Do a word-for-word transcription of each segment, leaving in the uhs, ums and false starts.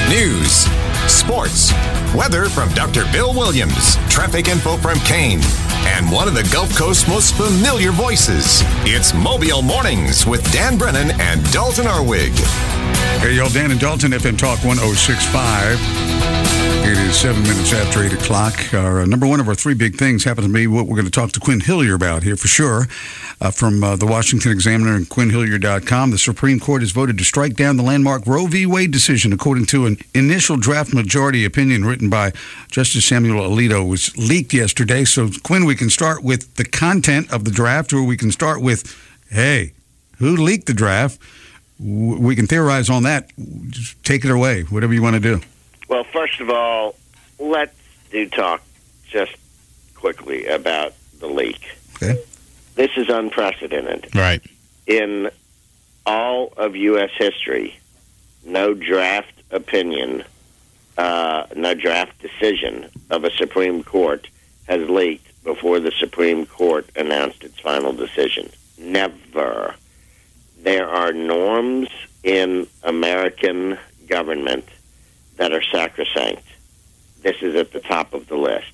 News, sports, weather from Doctor Bill Williams, traffic info from Kane, and one of the Gulf Coast's most familiar voices. It's Mobile Mornings with Dan Brennan and Dalton Arwig. Hey, y'all, Dan and Dalton, F M Talk one oh six point five. It is seven minutes after eight o'clock. Our uh, number one of our three big things happens to be what we're going to talk to Quinn Hillier about here for sure. Uh, from uh, the Washington Examiner and Quinn Hillier dot com, the Supreme Court has voted to strike down the landmark Roe v. Wade decision, according to an initial draft majority opinion written by Justice Samuel Alito. It was leaked yesterday. So, Quinn, we can start with the content of the draft, or we can start with, hey, who leaked the draft? We can theorize on that. Just take it away, whatever you want to do. Well, first of all, let's do talk just quickly about the leak. Okay. This is unprecedented. Right. In all of U S history, no draft opinion, uh, no draft decision of a Supreme Court has leaked before the Supreme Court announced its final decision. Never. There are norms in American government that are sacrosanct. This is at the top of the list.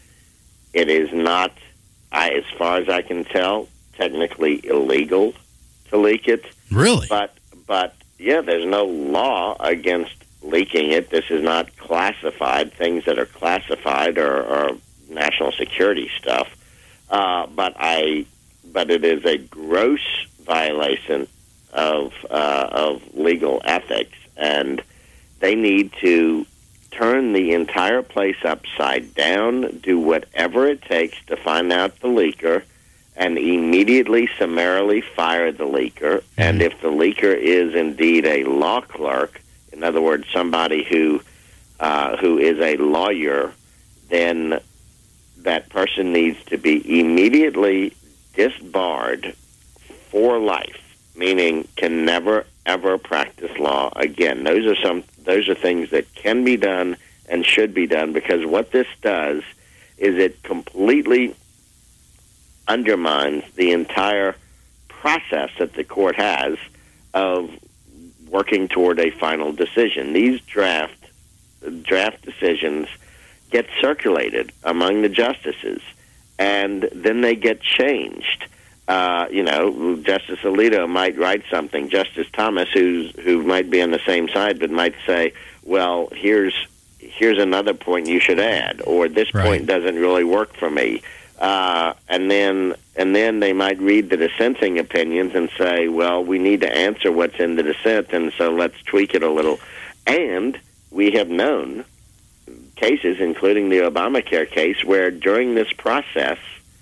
It is not, I, as far as I can tell, technically illegal to leak it. Really? But, but yeah, there's no law against leaking it. This is not classified. Things that are classified are, are national security stuff. Uh, but I, but it is a gross violation of uh, of legal ethics, and they need to turn the entire place upside down, do whatever it takes to find out the leaker, and immediately summarily fire the leaker. Mm-hmm. And if the leaker is indeed a law clerk, in other words, somebody who uh, who is a lawyer, then that person needs to be immediately disbarred for life. Meaning can never, ever practice law again. Those are some. Those are things that can be done and should be done, because what this does is it completely undermines the entire process that the court has of working toward a final decision. These draft draft decisions get circulated among the justices, and then they get changed. Uh, you know, Justice Alito might write something. Justice Thomas, who's who might be on the same side, but might say, "Well, here's here's another point you should add," or "This right. point doesn't really work for me." Uh, and then and then they might read the dissenting opinions and say, "Well, we need to answer what's in the dissent, and so let's tweak it a little." And we have known cases, including the Obamacare case, where during this process,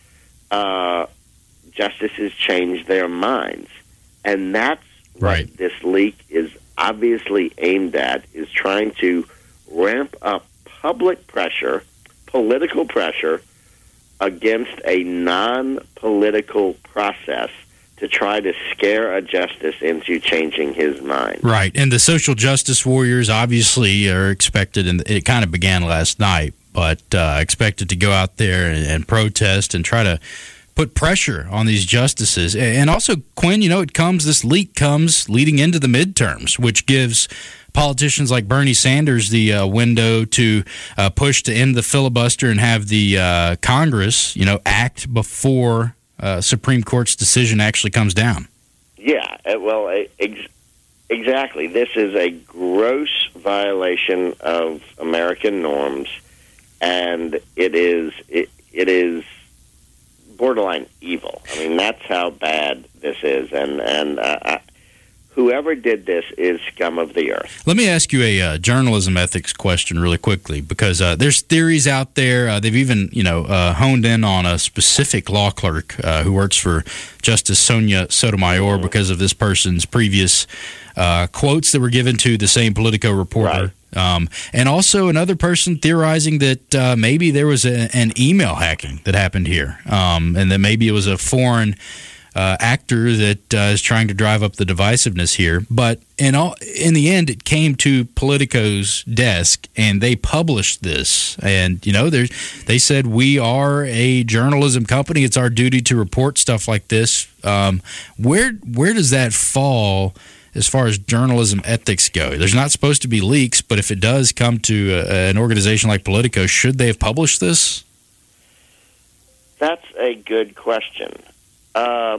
Uh, justices change their minds. And that's right. what this leak is obviously aimed at, is trying to ramp up public pressure, political pressure, against a non-political process to try to scare a justice into changing his mind. Right. And the social justice warriors obviously are expected, and it kind of began last night, but uh, expected to go out there and, and protest and try to put pressure on these justices. And also, Quinn, you know, it comes, this leak comes leading into the midterms, which gives politicians like Bernie Sanders the uh, window to uh, push to end the filibuster and have the uh, Congress, you know, act before uh, Supreme Court's decision actually comes down. Yeah, well, ex- exactly. This is a gross violation of American norms, and it is it, it is borderline evil. I mean, that's how bad this is, and and uh, I, whoever did this is scum of the earth. Let me ask you a uh, journalism ethics question really quickly, because uh, there's theories out there. Uh, they've even, you know, uh, honed in on a specific law clerk uh, who works for Justice Sonia Sotomayor because of this person's previous uh, quotes that were given to the same Politico reporter. Right. Um, and also another person theorizing that uh, maybe there was a, an email hacking that happened here, um, and that maybe it was a foreign uh, actor that uh, is trying to drive up the divisiveness here. But in all, in the end, it came to Politico's desk, and they published this. And you know, they said, we are a journalism company; it's our duty to report stuff like this. Um, where where does that fall as far as journalism ethics go? There's not supposed to be leaks, but if it does come to a, an organization like Politico, should they have published this? That's a good question. Uh,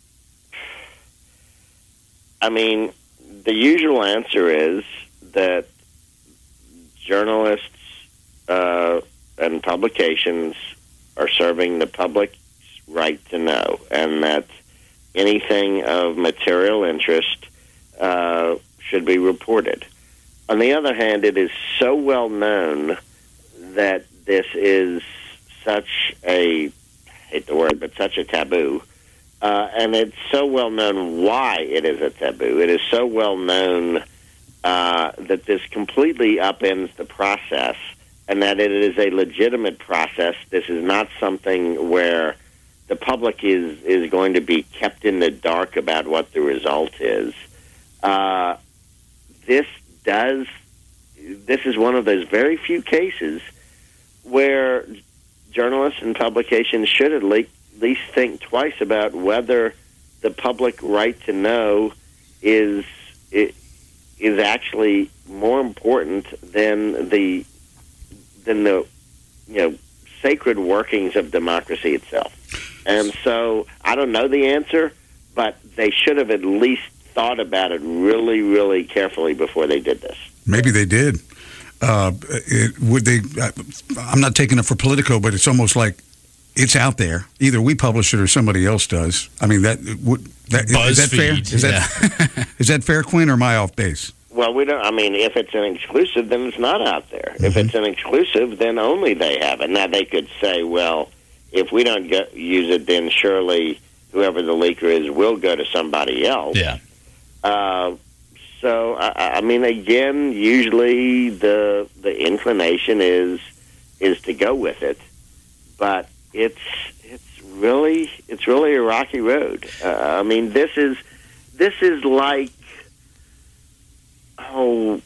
I mean, the usual answer is that journalists uh, and publications are serving the public's right to know, and that anything of material interest uh, should be reported. On the other hand, it is so well known that this is such a, I hate the word, but such a taboo, uh, and it's so well known why it is a taboo. It is so well known uh, that this completely upends the process, and that it is a legitimate process. This is not something where the public is, is going to be kept in the dark about what the result is. Uh, this does, this is one of those very few cases where journalists and publications should at least, at least think twice about whether the public right to know is, is actually more important than the, than the, you know, sacred workings of democracy itself. And so I don't know the answer, but they should have at least thought about it really, really carefully before they did this. Maybe they did. Uh, it, would they? I'm not taking it for Politico, but it's almost like it's out there. Either we publish it or somebody else does. I mean, that would that is, is that fair? Is yeah. that is that fair, Quinn, or am I off base? Well, we don't. I mean, if it's an exclusive, then it's not out there. Mm-hmm. If it's an exclusive, then only they have it. Now they could say, well, if we don't get, use it, then surely whoever the leaker is will go to somebody else. Yeah. Uh, so, I, I mean, again, usually the the inclination is is to go with it, but it's it's really it's really a rocky road. Uh, I mean, this is this is like oh,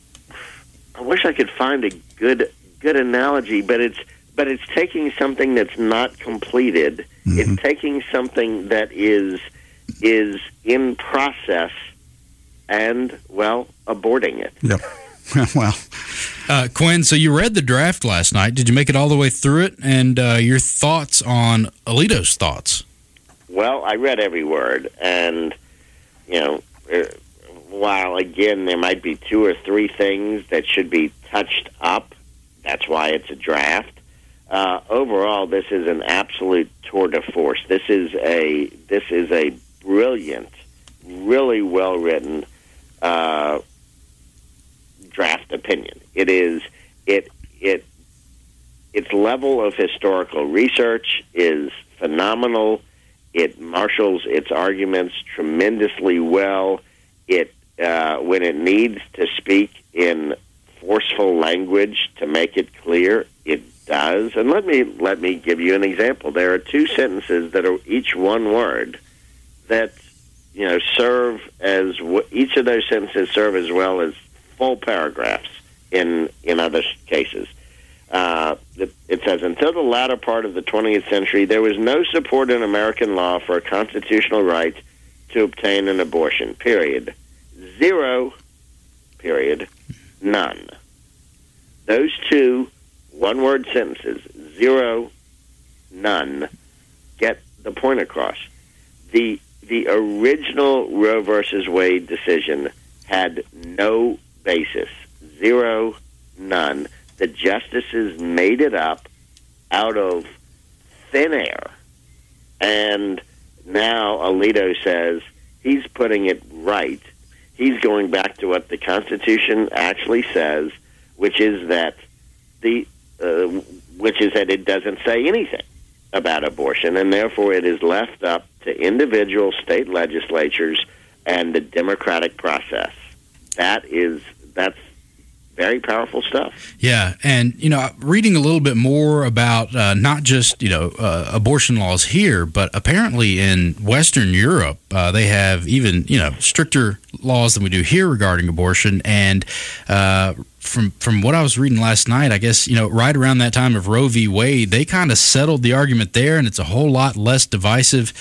I wish I could find a good good analogy, but it's. But it's taking something that's not completed. Mm-hmm. It's taking something that is is in process and, well, aborting it. Yep. Well, uh, Quinn, so you read the draft last night. Did you make it all the way through it? And uh, your thoughts on Alito's thoughts? Well, I read every word. And, you know, while, again, there might be two or three things that should be touched up, that's why it's a draft. Uh, overall, this is an absolute tour de force. This is a this is a brilliant, really well written uh, draft opinion. It is it it its level of historical research is phenomenal. It marshals its arguments tremendously well. It uh, when it needs to speak in forceful language to make it clear, it does. And let me let me give you an example. There are two sentences that are each one word that, you know, serve as each of those sentences serve as well as full paragraphs in in other cases. Uh, it, it says, until the latter part of the twentieth century, there was no support in American law for a constitutional right to obtain an abortion. Period. Zero. Period. None. Those two one-word sentences, zero, none, get the point across. The the original Roe versus Wade decision had no basis, zero, none. The justices made it up out of thin air. And now Alito says he's putting it right. He's going back to what the Constitution actually says, which is that the uh, which is that it doesn't say anything about abortion, and therefore it is left up to individual state legislatures and the democratic process. That is that's very powerful stuff. Yeah, and, you know, reading a little bit more about uh, not just, you know, uh, abortion laws here, but apparently in Western Europe, uh, they have even, you know, stricter laws than we do here regarding abortion. And uh, from from what I was reading last night, I guess, you know, right around that time of Roe v. Wade, they kind of settled the argument there, and it's a whole lot less divisive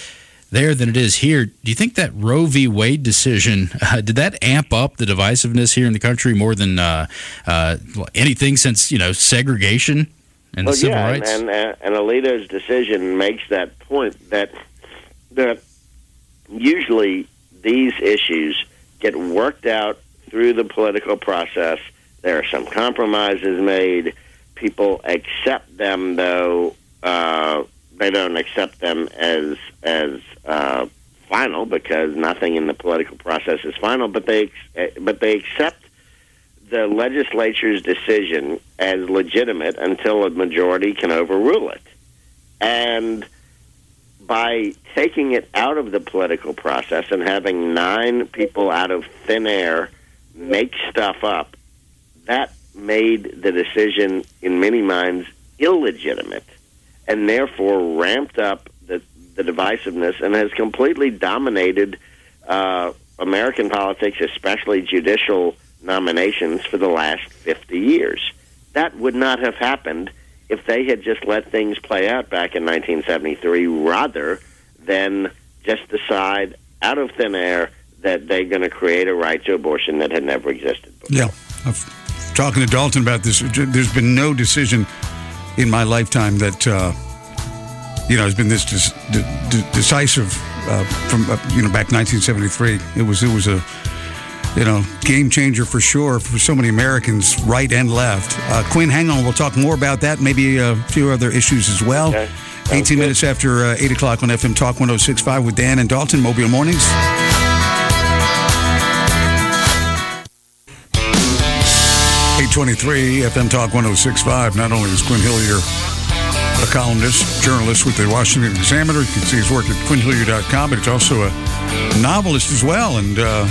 there than it is here. Do you think that Roe v. Wade decision, uh, did that amp up the divisiveness here in the country more than uh, uh, anything since, you know, segregation and well, the civil yeah, rights? And, and, and Alito's decision makes that point that, that usually these issues get worked out through the political process. There are some compromises made. People accept them, though uh, they don't accept them as as uh, final, because nothing in the political process is final. But they but they accept the legislature's decision as legitimate until a majority can overrule it. And by taking it out of the political process and having nine people out of thin air make stuff up, that made the decision in many minds illegitimate, and therefore ramped up the, the divisiveness and has completely dominated uh, American politics, especially judicial nominations, for the last fifty years. That would not have happened if they had just let things play out back in nineteen seventy-three, rather than just decide out of thin air that they're going to create a right to abortion that had never existed before. Yeah. I've, talking to Dalton about this, there's been no decision in my lifetime that, uh, you know, has been this dis- de- decisive uh, from, uh, you know, back nineteen seventy-three. It was, it was a, you know, game changer for sure for so many Americans, right and left. Uh, Quinn, hang on. We'll talk more about that, maybe a few other issues as well. Okay. eighteen good. minutes after uh, eight o'clock on F M Talk one oh six point five with Dan and Dalton, Mobile Mornings. eight twenty-three F M Talk one oh six point five. Not only is Quinn Hillier a columnist, journalist with the Washington Examiner, you can see his work at quinn hillier dot com, but he's also a novelist as well. And uh,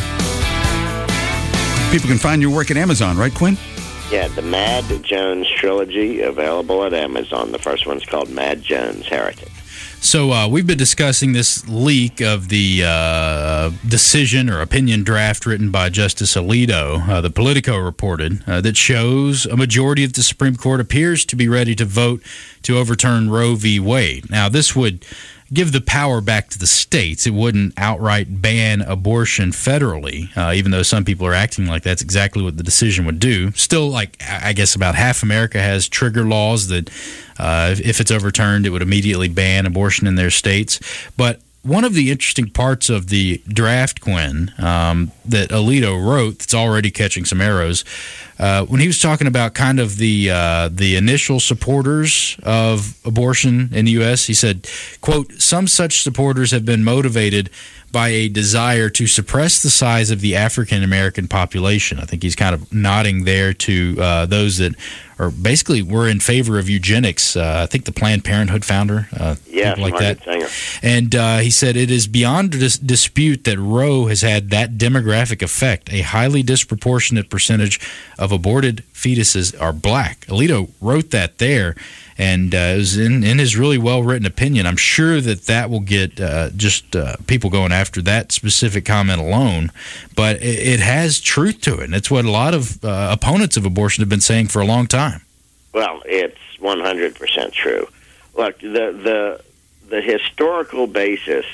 people can find your work at Amazon, right, Quinn? Yeah, the Mad Jones trilogy, available at Amazon. The first one's called Mad Jones Heretic. So uh, we've been discussing this leak of the uh, decision or opinion draft written by Justice Alito, uh, the Politico reported, uh, that shows a majority of the Supreme Court appears to be ready to vote to overturn Roe v. Wade. Now, this would give the power back to the states. It wouldn't outright ban abortion federally, uh, even though some people are acting like that's exactly what the decision would do. Still, like, I guess about half America has trigger laws that uh, if it's overturned, it would immediately ban abortion in their states. But one of the interesting parts of the draft, Quinn, um, that Alito wrote that's already catching some arrows, uh, when he was talking about kind of the uh, the initial supporters of abortion in the U S, he said, quote, "Some such supporters have been motivated by a desire to suppress the size of the African-American population." I think he's kind of nodding there to uh, those that are basically were in favor of eugenics. Uh, I think the Planned Parenthood founder, uh, yeah, people like that. Singer. And uh, he said, "It is beyond dis- dispute that Roe has had that demographic effect. A highly disproportionate percentage of aborted fetuses are black." Alito wrote that there. And uh, it was in, in his really well-written opinion. I'm sure that that will get uh, just uh, people going after that specific comment alone. But it, it has truth to it. And it's what a lot of uh, opponents of abortion have been saying for a long time. Well, it's one hundred percent true. Look, the the the historical basis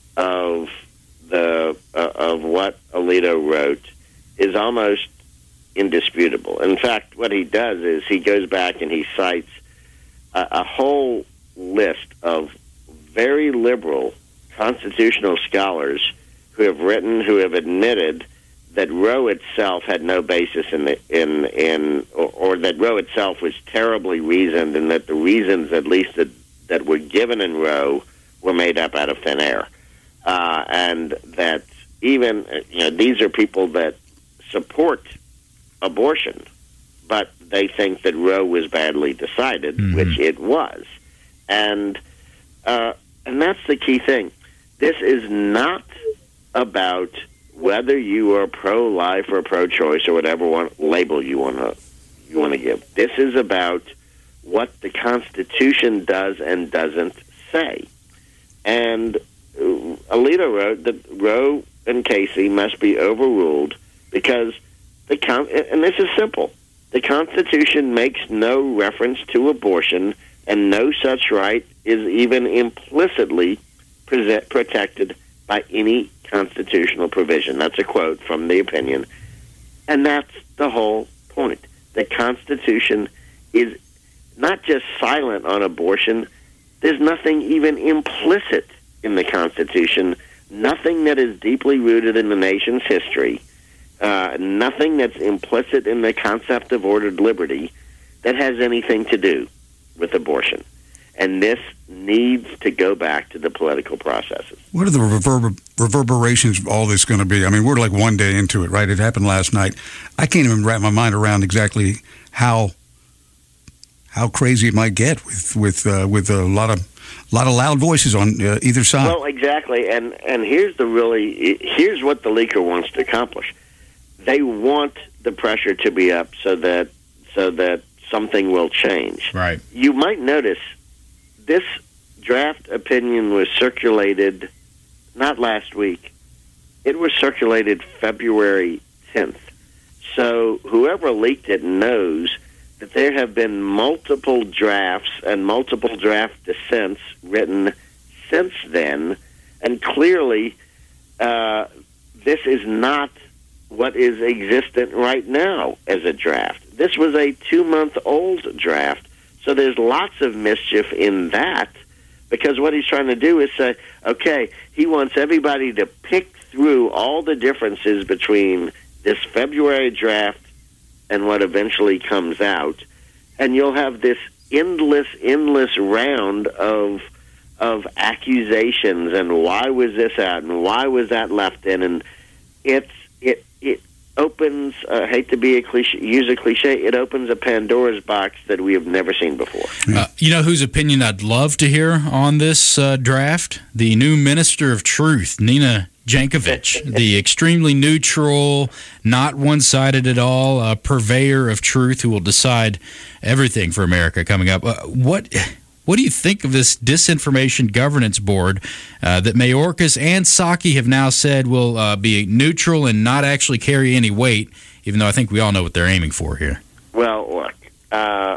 of the uh, of what Alito wrote is almost indisputable. In fact, what he does is he goes back and he cites a whole list of very liberal constitutional scholars who have written, who have admitted that Roe itself had no basis in the in in or, or that Roe itself was terribly reasoned, and that the reasons, at least that that were given in Roe, were made up out of thin air, uh, and that even you know these are people that support abortion, but they think that Roe was badly decided, mm-hmm. which it was. And uh, and that's the key thing. This is not about whether you are pro-life or pro-choice or whatever one label you want to you want to give. This is about what the Constitution does and doesn't say. And uh, Alito wrote that Roe and Casey must be overruled because the con- and this is simple. The Constitution makes no reference to abortion, and no such right is even implicitly pre- protected by any constitutional provision. That's a quote from the opinion. And that's the whole point. The Constitution is not just silent on abortion. There's nothing even implicit in the Constitution, nothing that is deeply rooted in the nation's history, uh, nothing that's implicit in the concept of ordered liberty that has anything to do with abortion. And this needs to go back to the political processes. What are the reverber- reverberations of all this going to be? I mean, we're like one day into it, right? It happened last night. I can't even wrap my mind around exactly how how crazy it might get with with uh, with a lot of lot of loud voices on uh, either side. Well, exactly. And and here's the really here's what the leaker wants to accomplish. They want the pressure to be up so that so that something will change. Right. You might notice this draft opinion was circulated not last week. It was circulated February tenth. So whoever leaked it knows that there have been multiple drafts and multiple draft dissents written since then, and clearly uh, this is not what is existent right now as a draft. This was a two-month-old draft. So there's lots of mischief in that, because what he's trying to do is say, okay, he wants everybody to pick through all the differences between this February draft and what eventually comes out, and you'll have this endless, endless round of of accusations and why was this out and why was that left in, and it's it it. opens, I uh, hate to be a cliche, use a cliche, it opens a Pandora's box that we have never seen before. Uh, you know whose opinion I'd love to hear on this uh, draft? The new Minister of Truth, Nina Jankowicz, the extremely neutral, not one-sided at all, uh, purveyor of truth who will decide everything for America coming up. Uh, what... What do you think of this disinformation governance board uh, that Mayorkas and Psaki have now said will uh, be neutral and not actually carry any weight, even though I think we all know what they're aiming for here? Well, look, uh,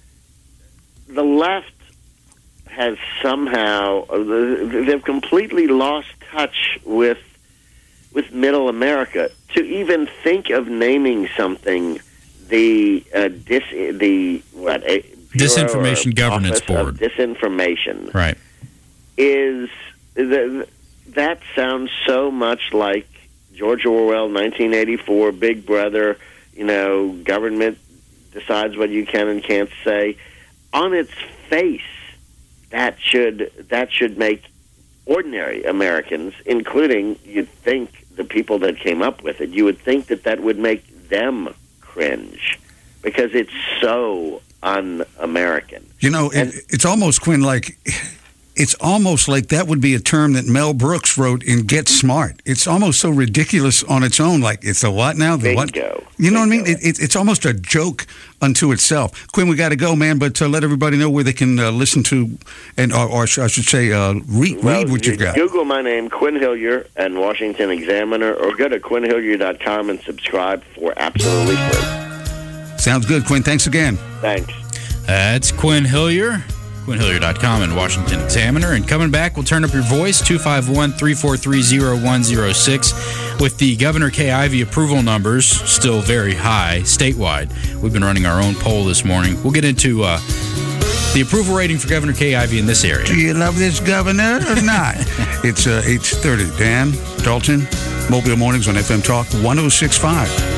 the left has somehow, they've completely lost touch with with middle America. To even think of naming something the, uh, dis, the what, a, Disinformation Governance Board. Disinformation. Right. Is the, that sounds so much like George Orwell, nineteen eighty-four, Big Brother, you know, government decides what you can and can't say. On its face, that should that should make ordinary Americans, including, you'd think, the people that came up with it, you would think that that would make them cringe, because it's so un-American. You know, and, it, it's almost, Quinn, like it's almost like that would be a term that Mel Brooks wrote in Get Smart. It's almost so ridiculous on its own. Like, it's a what now? The bingo. what? You know bingo. what I mean? It, it, it's almost a joke unto itself. Quinn, we got to go, man, but uh, let everybody know where they can uh, listen to, and or, or I should say, uh, read, well, read what you've got. Google my name, Quinn Hillier, and Washington Examiner, or go to quinn hillier dot com and subscribe for absolutely free. Sounds good, Quinn. Thanks again. Thanks. That's Quinn Hillier, quinn hillier dot com and Washington Examiner. And coming back, we'll turn up your voice, two five one, three four three, zero one zero six. With the Governor Kay Ivey approval numbers still very high statewide, we've been running our own poll this morning. We'll get into uh, the approval rating for Governor Kay Ivey in this area. Do you love this governor or not? It's uh, eight thirty. Dan, Dalton, Mobile Mornings on F M Talk one oh six point five.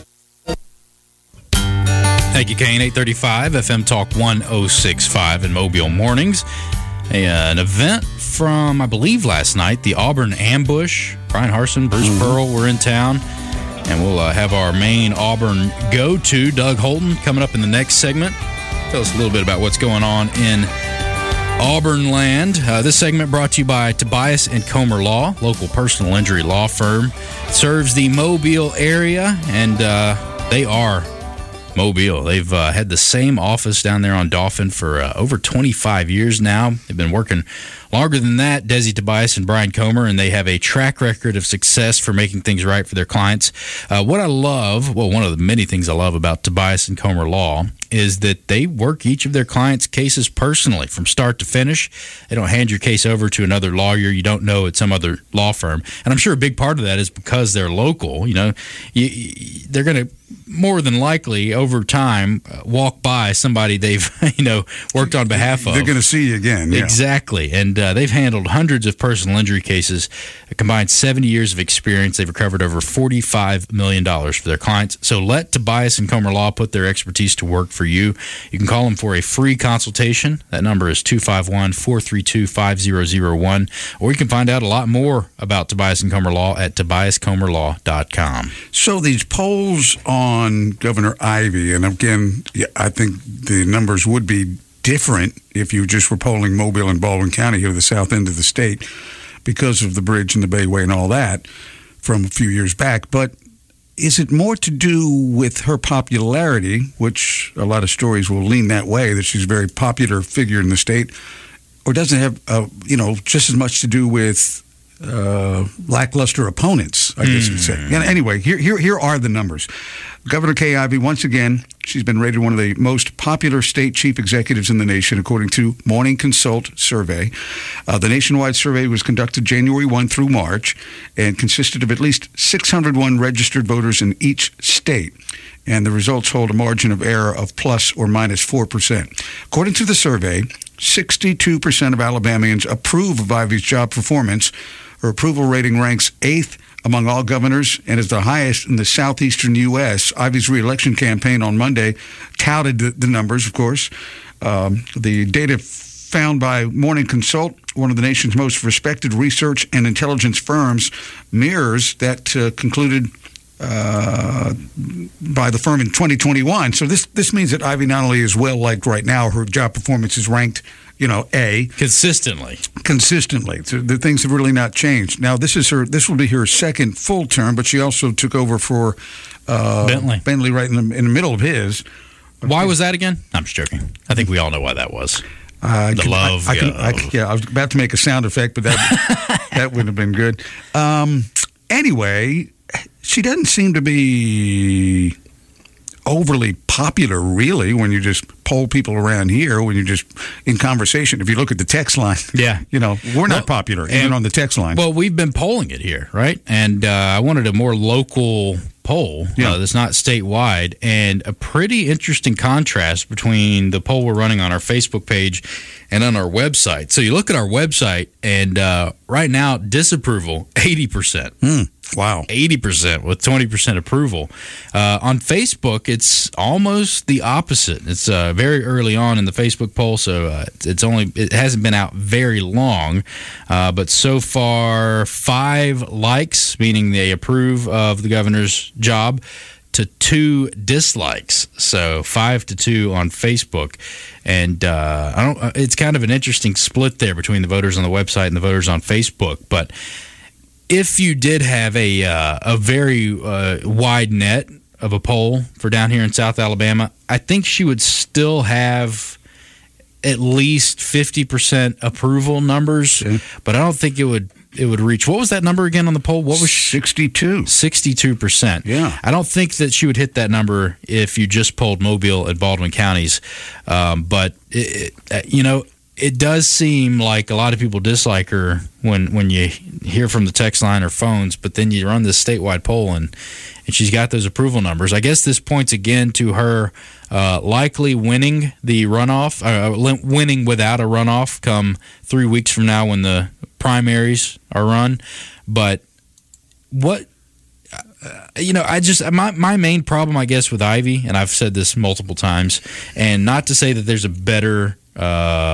Thank you, Kane. eight thirty-five, F M Talk one oh six point five in Mobile Mornings. A, uh, an event from, I believe, last night, the Auburn Ambush. Brian Harsin, Bruce mm-hmm. Pearl were in town. And we'll uh, have our main Auburn go-to, Doug Holton, coming up in the next segment. Tell us a little bit about what's going on in Auburn land. Uh, this segment brought to you by Tobias and Comer Law, local personal injury law firm. Serves the Mobile area, and uh, they are Mobile. They've uh, had the same office down there on Dauphin for uh, over twenty-five years now. They've been working Longer than that, Desi Tobias and Brian Comer, and they have a track record of success for making things right for their clients. Uh, what I love, well, one of the many things I love about Tobias and Comer Law is that they work each of their clients' cases personally from start to finish. They don't hand your case over to another lawyer you don't know at some other law firm. And I'm sure a big part of that is because they're local. You know, you, you, they're going to more than likely over time uh, walk by somebody they've you know worked on behalf of. They're going to see you again. Yeah. Exactly. And uh, they've handled hundreds of personal injury cases, a combined seventy years of experience. They've recovered over forty-five million dollars for their clients. So let Tobias and Comer Law put their expertise to work for you. You can call them for a free consultation. That number is two five one, four three two, five zero zero one. Or you can find out a lot more about Tobias and Comer Law at tobias comer law dot com. So these polls on Governor Ivey, and again, I think the numbers would be different if you just were polling Mobile and Baldwin County here to the south end of the state because of the bridge and the Bayway and all that from a few years back. But is it more to do with her popularity, which a lot of stories will lean that way, that she's a very popular figure in the state, or does it have, uh, you know, just as much to do with uh, lackluster opponents, I guess mm. you'd say. Yeah, anyway, here, here, here are the numbers. Governor Kay Ivey, once again, she's been rated one of the most popular state chief executives in the nation, according to Morning Consult survey. Uh, the nationwide survey was conducted January first through March and consisted of at least six hundred one registered voters in each state. And the results hold a margin of error of plus or minus four percent. According to the survey, sixty-two percent of Alabamians approve of Ivey's job performance. Her approval rating ranks eighth among all governors and is the highest in the southeastern U S Ivey's reelection campaign on Monday touted the, the numbers, of course. Um, the data found by Morning Consult, one of the nation's most respected research and intelligence firms, mirrors that uh, concluded uh, by the firm in twenty twenty-one. So this this means that Ivey not only is well liked right now, her job performance is ranked, you know, A. Consistently. Consistently. So the things have really not changed. Now, this is her. This will be her second full term, but she also took over for uh, Bentley. Bentley right in the, in the middle of his. Why was that again? I'm just joking. I think we all know why that was. Uh, the can, love. I, I can, I, yeah, I was about to make a sound effect, but that that wouldn't have been good. Um, anyway, she doesn't seem to be overly popular, really, when you just poll people around here, when you're just in conversation. If you look at the text line, yeah, you know, we're not well, popular, even on the text line. Well, we've been polling it here, right? And uh, I wanted a more local poll yeah. uh, that's not statewide, and a pretty interesting contrast between the poll we're running on our Facebook page and on our website. So you look at our website, and uh, right now, disapproval, eighty percent. Mm. Wow. eighty percent with twenty percent approval. Uh, on Facebook, it's almost the opposite. It's uh, very early on in the Facebook poll, so uh, it's only it hasn't been out very long. Uh, but so far, five likes, meaning they approve of the governor's job, to two dislikes. So five to two on Facebook. And uh, I don't. It's kind of an interesting split there between the voters on the website and the voters on Facebook. But if you did have a uh, a very uh, wide net of a poll for down here in South Alabama, I think she would still have at least fifty percent approval numbers, okay. But I don't think it would it would reach. What was that number again on the poll? What was sixty-two? sixty-two percent. Yeah. I don't think that she would hit that number if you just polled Mobile and Baldwin counties. Um, but, it, it, you know, it does seem like a lot of people dislike her when, when you hear from the text line or phones, but then you run this statewide poll and, and she's got those approval numbers. I guess this points again to her uh, likely winning the runoff, uh, winning without a runoff come three weeks from now when the primaries are run. But what, uh, you know, I just, my, my main problem, I guess, with Ivey, and I've said this multiple times, and not to say that there's a better Uh,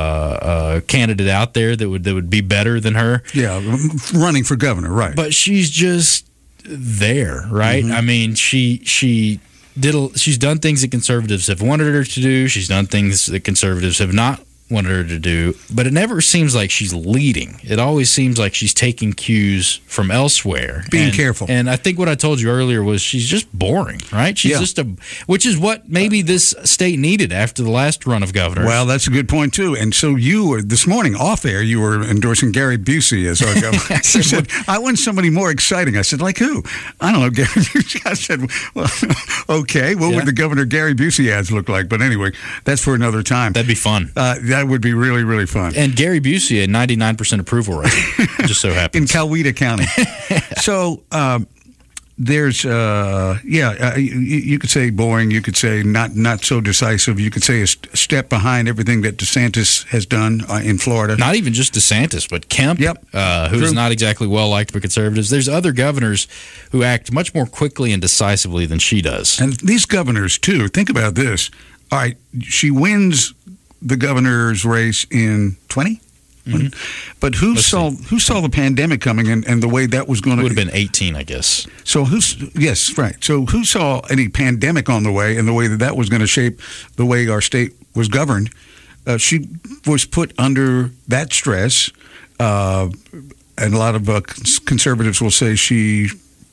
uh, candidate out there that would that would be better than her. Yeah, running for governor, right? But she's just there, right? Mm-hmm. I mean, she she did a, she's done things that conservatives have wanted her to do. She's done things that conservatives have not wanted her to do, but it never seems like she's leading. It always seems like she's taking cues from elsewhere. Being and, careful. And I think what I told you earlier was she's just boring, right? She's Yeah. just a, which is what maybe this state needed after the last run of governors. Well, that's a good point, too. And so you were, this morning, off air, you were endorsing Gary Busey as our governor. You said, I want somebody more exciting. I said, like who? I don't know, Gary Busey. I said, well, okay, what Yeah. would the Governor Gary Busey ads look like? But anyway, that's for another time. That'd be fun. Uh, that would be really, really fun. And Gary Busey, a ninety-nine percent approval rate, just so In happens. Coweta County. So, um, there's, uh, yeah, uh, you, you could say boring. You could say not not so decisive. You could say a st- step behind everything that DeSantis has done uh, in Florida. Not even just DeSantis, but Kemp, Yep. uh, who's True. not exactly well liked by conservatives. There's other governors who act much more quickly and decisively than she does. And these governors, too, think about this. All right, she wins the governor's race in twenty? Mhm. But who Let's saw who saw the pandemic coming and, and the way that was going It to would have been eighteen, I guess. So who's yes, right. So who saw any pandemic on the way and the way that that was going to shape the way our state was governed? Uh, she was put under that stress, uh, and a lot of uh, cons- conservatives will say she.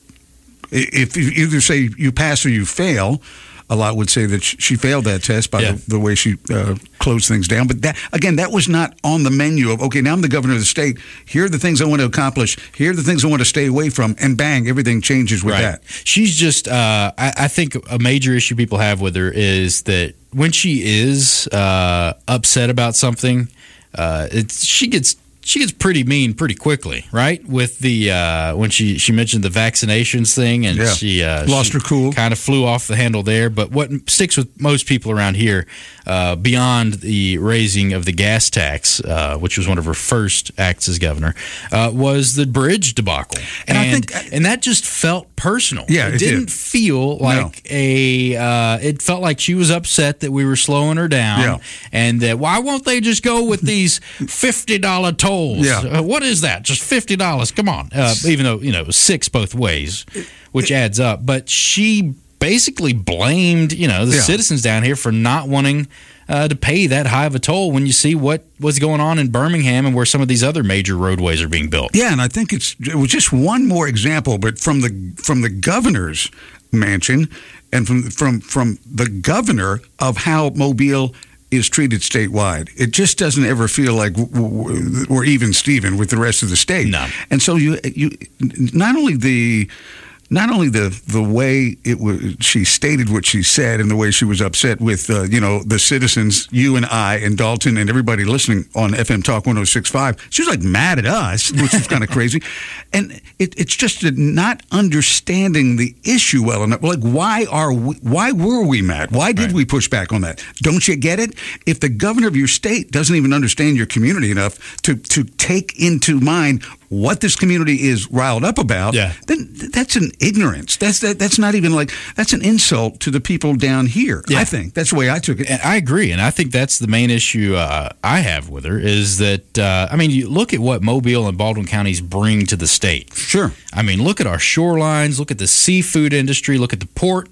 If you either say you pass or you fail, a lot would say that sh- she failed that test by Yeah. the, the way she uh, closed things down. But that again, that was not on the menu of okay. Now I'm the governor of the state. Here are the things I want to accomplish. Here are the things I want to stay away from. And bang, everything changes with Right. that. She's just, uh, I, I think a major issue people have with her is that when she is uh, upset about something, uh, it's, she gets she gets pretty mean pretty quickly, right? With the uh, when she, she mentioned the vaccinations thing, and Yeah. she uh, Lost she her cool. kind of flew off the handle there. But what sticks with most people around here, uh, beyond the raising of the gas tax, uh, which was one of her first acts as governor, uh, was the bridge debacle, And and I think- and that just felt personal. Yeah, it didn't did. feel like a. Uh, it felt like she was upset that we were slowing her down, Yeah. and that why won't they just go with these fifty dollar tolls? Yeah. Uh, what is that? Just fifty dollars? Come on. Uh, even though you know it was six both ways, which adds up. But she basically blamed you know the Yeah. citizens down here for not wanting. Uh, to pay that high of a toll when you see what was going on in Birmingham and where some of these other major roadways are being built. Yeah, and I think it's it was just one more example, but from the from the governor's mansion and from from from the governor of how Mobile is treated statewide. It just doesn't ever feel like w- w- we're even Steven with the rest of the state. No. And so you you not only the not only the the way it was she stated what she said and the way she was upset with uh, you know the citizens, you and I and Dalton and everybody listening on F M Talk one oh six point five. She was like mad at us, which was kind of crazy. And it, it's just that not understanding the issue well enough. Like why are we, why were we mad? Why did Right. we push back on that? Don't you get it? If the governor of your state doesn't even understand your community enough to to take into mind what this community is riled up about, Yeah. then th- that's an ignorance. That's that, that's not even like that's an insult to the people down here. Yeah. I think that's the way I took it. And I agree, and I think that's the main issue uh, I have with her is that uh, I mean, you look at what Mobile and Baldwin counties bring to the state. Sure. I mean, look at our shorelines, look at the seafood industry, look at the port,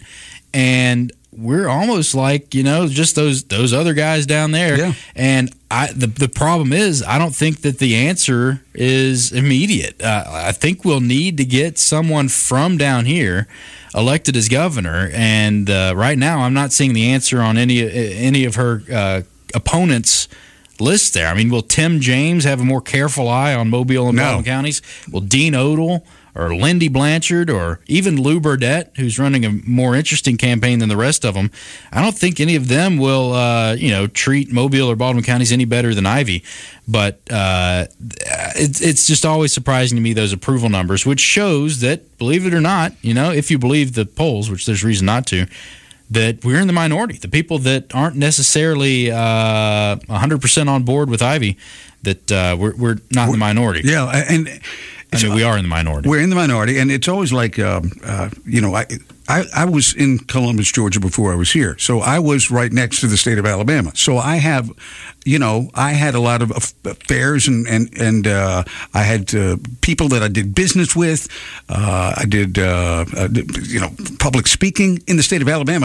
and we're almost like you know just those those other guys down there. Yeah. And I the the problem is I don't think that the answer is immediate. Uh, I think we'll need to get someone from down here elected as governor, and uh, right now I'm not seeing the answer on any any of her uh, opponents' lists there. I mean, will Tim James have a more careful eye on Mobile and No. Baldwin counties? Will Dean Odle or Lindy Blanchard or even Lou Burdett, who's running a more interesting campaign than the rest of them, I don't think any of them will, uh, you know, treat Mobile or Baldwin counties any better than Ivy. But uh, it's it's just always surprising to me, those approval numbers, which shows that, believe it or not, you know, if you believe the polls, which there's reason not to, that we're in the minority. The people that aren't necessarily uh, one hundred percent on board with Ivy, that uh, we're, we're not in the minority. Yeah, and I mean, we are in the minority. we're in the minority, and it's always like, um, uh, you know, I, I I was in Columbus, Georgia before I was here, so I was right next to the state of Alabama. So I have, you know, I had a lot of affairs, and and and uh, I had uh, people that I did business with. Uh, I did, uh, uh, you know, public speaking in the state of Alabama.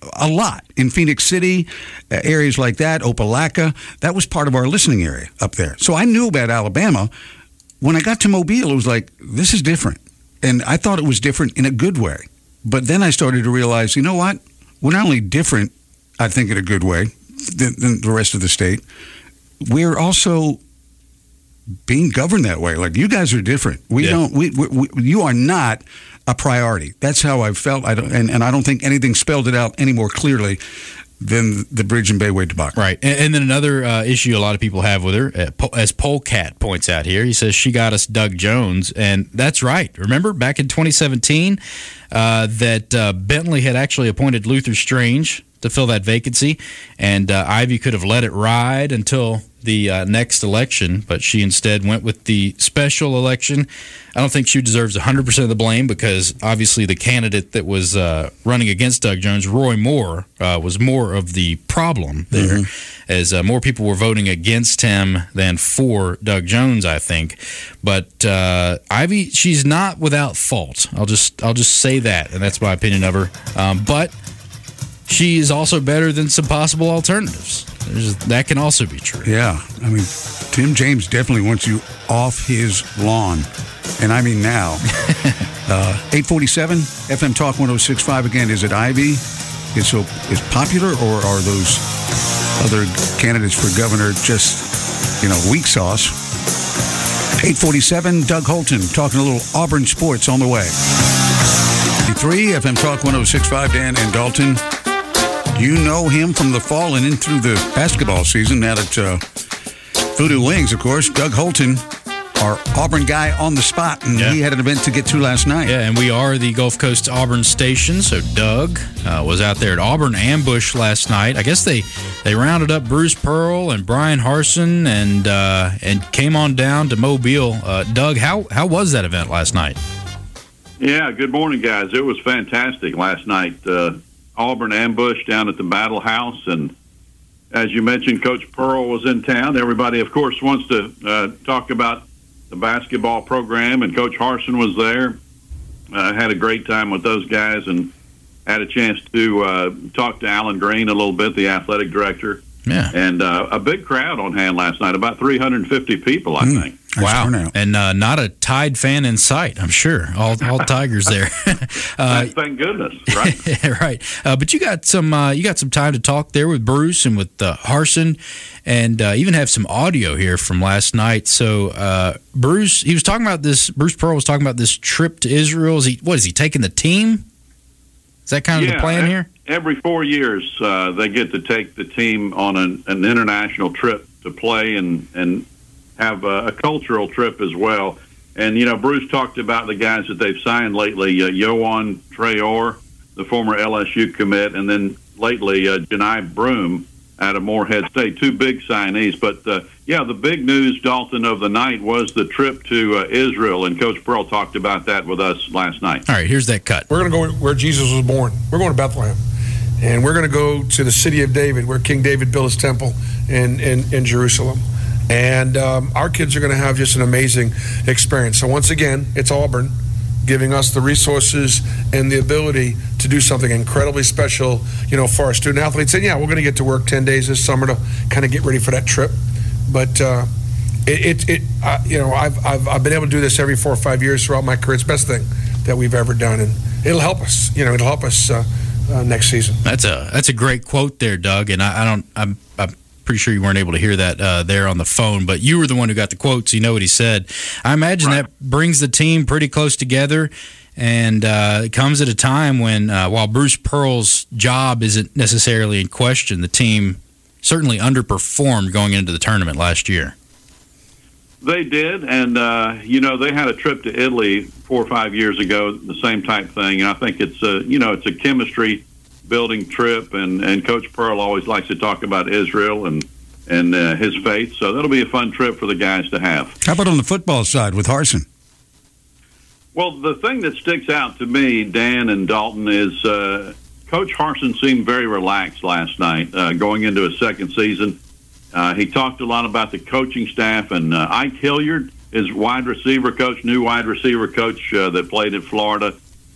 a lot in Phoenix City, uh, areas like that, Opelika. That was part of our listening area up there. So I knew about Alabama. When I got to Mobile, it was like, this is different. And I thought it was different in a good way. But then I started to realize, you know what? We're not only different, I think, in a good way than, than the rest of the state, we're also being governed that way. Like, you guys are different. We yeah. don't. We, we, we you are not a priority. That's how I felt. I don't, and, and I don't think anything spelled it out any more clearly than the Bridge and Bayway debacle. Right. And, and then another uh, issue a lot of people have with her, uh, as Polecat points out here, he says she got us Doug Jones, and that's right. Remember back in twenty seventeen uh, that uh, Bentley had actually appointed Luther Strange to fill that vacancy, and uh, Ivy could have let it ride until the uh, next election, but she instead went with the special election. I don't think she deserves one hundred percent of the blame, because obviously the candidate that was uh, running against Doug Jones, Roy Moore, uh, was more of the problem there, mm-hmm. as uh, more people were voting against him than for Doug Jones, I think. But uh, Ivy, she's not without fault. I'll just I'll just say that, and that's my opinion of her. Um, but she is also better than some possible alternatives. There's, that can also be true. Yeah. I mean, Tim James definitely wants you off his lawn. And I mean now. uh, eight forty-seven, F M Talk one oh six point five. Again, is it Ivy? Is so is popular, or are those other candidates for governor just, you know, weak sauce? eight forty-seven, Doug Holton talking a little Auburn sports on the way. three, F M Talk one oh six point five, Dan and Dalton. You know him from the fall and in through the basketball season. Now that uh, Voodoo Wings, of course, Doug Holton, our Auburn guy on the spot, and yeah. he had an event to get to last night. Yeah, and we are the Gulf Coast Auburn station, so Doug uh, was out there at Auburn Ambush last night. I guess they, they rounded up Bruce Pearl and Brian Harsin and uh, and came on down to Mobile. Uh, Doug, how how was that event last night? Yeah, good morning, guys. It was fantastic last night. Uh, Auburn Ambush down at the Battle House, and as you mentioned, Coach Pearl was in town. Everybody, of course, wants to uh, talk about the basketball program, and Coach Harsin was there. I uh, had a great time with those guys, and had a chance to uh, talk to Alan Green a little bit, the athletic director. Yeah, and uh, a big crowd on hand last night, about three hundred fifty people, I mm. think. Wow, and uh, not a Tide fan in sight, I'm sure. All all Tigers there. uh, Thank goodness, right? right. Uh, but you got some uh, you got some time to talk there with Bruce and with uh, Harsin, and uh, even have some audio here from last night. So uh, Bruce, he was talking about this. Bruce Pearl was talking about this trip to Israel. Is he what is he taking the team? Is that kind of yeah, the plan here? Every four years, uh, they get to take the team on an, an international trip to play and and. have a, a cultural trip as well. And, you know, Bruce talked about the guys that they've signed lately, uh, Yohan Traore, the former L S U commit, and then lately uh, Janai Broom out of Morehead State, two big signees. But, uh, yeah, the big news, Dalton, of the night was the trip to uh, Israel, and Coach Pearl talked about that with us last night. All right, here's that cut. We're going to go where Jesus was born. We're going to Bethlehem. And we're going to go to the city of David, where King David built his temple in, in, in Jerusalem. And um, our kids are going to have just an amazing experience. So once again, it's Auburn giving us the resources and the ability to do something incredibly special, you know, for our student athletes. And yeah, we're going to get to work ten days this summer to kind of get ready for that trip. But uh, it, it, it uh, you know, I've, I've I've been able to do this every four or five years throughout my career. It's the best thing that we've ever done, and it'll help us. You know, it'll help us uh, uh, next season. That's a that's a great quote there, Doug. And I, I don't I'm. I'm pretty sure you weren't able to hear that uh, there on the phone, but you were the one who got the quote, so you know what he said. I imagine right. that brings the team pretty close together, and uh, it comes at a time when, uh, while Bruce Pearl's job isn't necessarily in question, the team certainly underperformed going into the tournament last year. They did, and, uh, you know, they had a trip to Italy four or five years ago, the same type thing, and I think it's a, you know, it's a chemistry building trip, and, and Coach Pearl always likes to talk about Israel and and uh, his faith, so that'll be a fun trip for the guys to have. How about on the football side with Harsin? Well, the thing that sticks out to me, Dan and Dalton, is uh, Coach Harsin seemed very relaxed last night uh, going into his second season. Uh, he talked a lot about the coaching staff, and uh, Ike Hilliard, his wide receiver coach, new wide receiver coach uh, that played in Florida,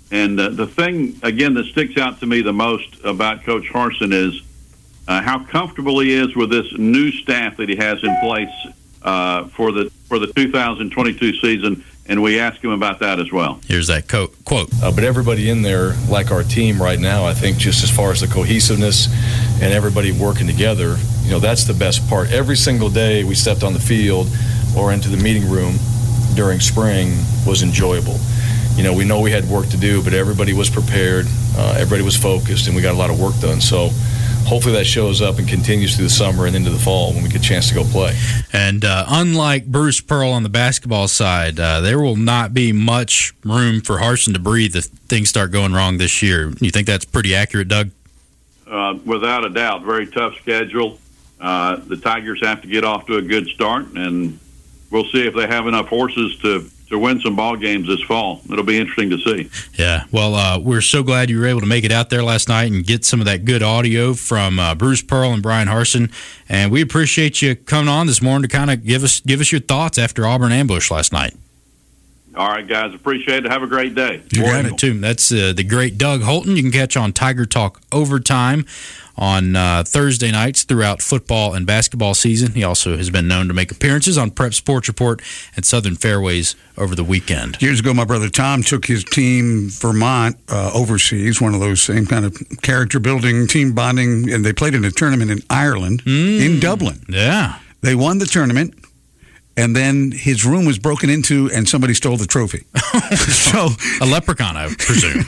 And uh, the thing, again, that sticks out to me the most about Coach Harsin is uh, how comfortable he is with this new staff that he has in place uh, for the for the two thousand twenty-two season. And we ask him about that as well. Here's that co- quote. Uh, but everybody in there, like our team right now, I think just as far as the cohesiveness and everybody working together, you know, that's the best part. Every single day we stepped on the field or into the meeting room during spring was enjoyable. You know, we know we had work to do, but everybody was prepared, uh, everybody was focused, and we got a lot of work done. So hopefully that shows up and continues through the summer and into the fall when we get a chance to go play. And uh, unlike Bruce Pearl on the basketball side, uh, there will not be much room for Harsin to breathe if things start going wrong this year. You think that's pretty accurate, Doug? Uh, without a doubt, very tough schedule. Uh, the Tigers have to get off to a good start, and we'll see if they have enough horses to to win some ball games this fall. It'll be interesting to see. Yeah, well, uh, we're so glad you were able to make it out there last night and get some of that good audio from uh, Bruce Pearl and Brian Harsin, and we appreciate you coming on this morning to kind of give us give us your thoughts after Auburn ambush last night. All right, guys, appreciate it. Have a great day. You got it, too. That's uh, the great Doug Holton. You can catch on Tiger Talk Overtime on uh, Thursday nights throughout football and basketball season. He also has been known to make appearances on Prep Sports Report and Southern Fairways over the weekend. Years ago, my brother Tom took his team, Vermont, uh, overseas, one of those same kind of character building, team bonding, and they played in a tournament in Ireland, mm. in Dublin. Yeah. They won the tournament. And then his room was broken into, and somebody stole the trophy. So a leprechaun, I presume.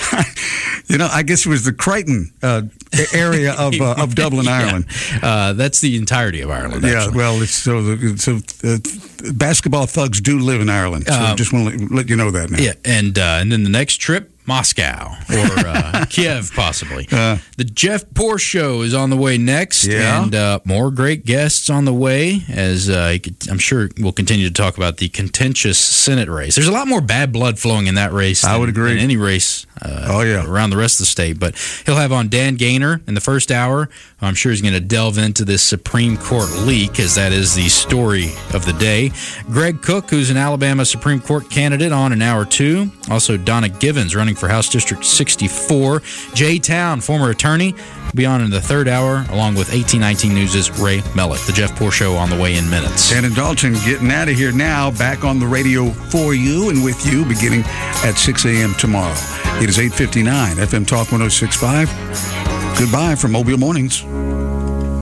You know, I guess it was the Crichton uh, area of uh, of Dublin, yeah. Ireland. Uh, that's the entirety of Ireland. Yeah, actually. well, it's so so uh, basketball thugs do live in Ireland. So um, just want to let you know that now. Yeah, and uh, and then the next trip, Moscow or uh, Kiev, possibly. Uh, the Jeff Poor Show is on the way next, yeah. and uh, more great guests on the way, as uh, I'm sure we'll continue to talk about the contentious Senate race. There's a lot more bad blood flowing in that race I than, would agree. than any race uh, oh, yeah. around the rest of the state. But he'll have on Dan Gaynor in the first hour. I'm sure he's going to delve into this Supreme Court leak, as that is the story of the day. Greg Cook, who's an Alabama Supreme Court candidate, on in hour two. Also, Donna Givens, running for House District sixty-four. Jay Town, former attorney, will be on in the third hour, along with eighteen nineteen News' Ray Mellett. The Jeff Poor Show on the way in minutes. Dan and Dalton getting out of here now, back on the radio for you and with you, beginning at six a.m. tomorrow. It is eight fifty-nine, F M Talk one oh six point five. Goodbye from Mobile Mornings.